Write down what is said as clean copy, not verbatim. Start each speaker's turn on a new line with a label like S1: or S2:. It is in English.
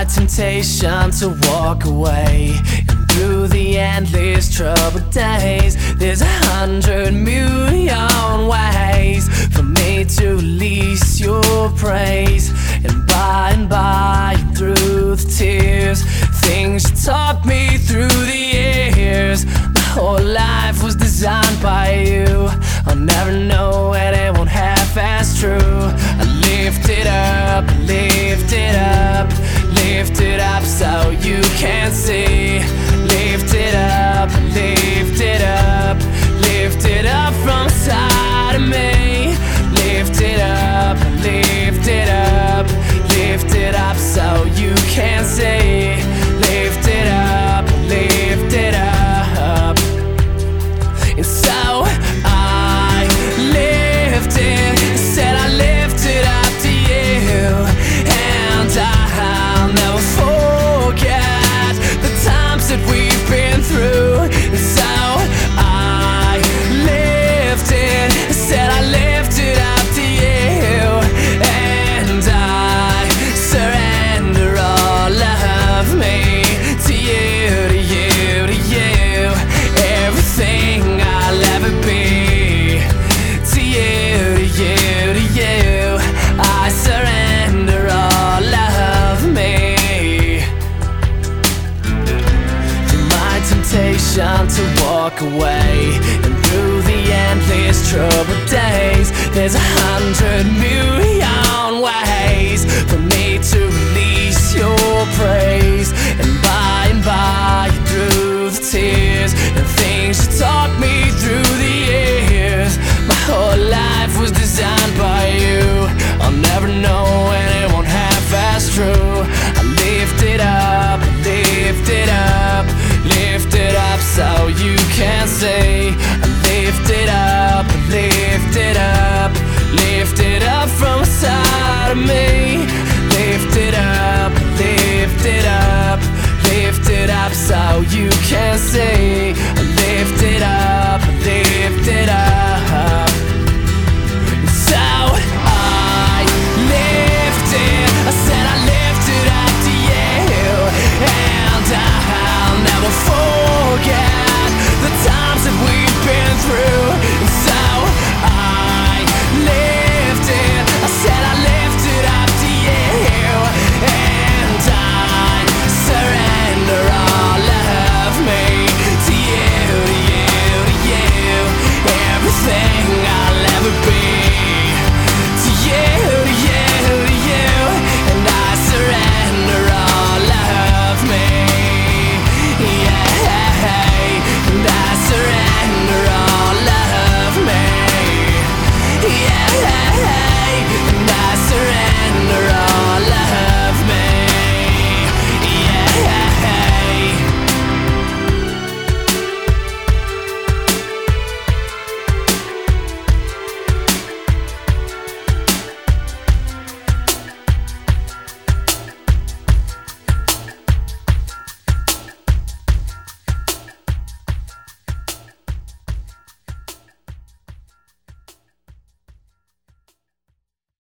S1: my temptation to walk away, and through the endless troubled days, there's 100,000,000 ways for me to release your praise. And by, through the tears, things you taught me through the years, my whole life was designed by you. I'll never know and it won't half as true. I lift it up, lift it up, lift it up so you can see. Lift it up, lift it up, lift it up from inside of me. Lift it up, lift it up, lift it up so you can see. Lift it up, lift it up. And so I lifted, said I lifted up to you, and I'll never forget the times that we've been through. And so I lifted, said I lifted up to you, and I surrender all of me to you, to you, to you. Everything I'll ever be, to you, to you, to you. I surrender all of me. Through my temptation to walk away, and through the endless troubled days, there's 100,000,000 ways for me to release your praise. And by, through the tears, and things you taught me through the years, my whole life was designed by you. I'll never know and it won't half as true. I lift it up, lift it up, lift it up so you can see. I lift it up, lift it up, lift it up from inside of me.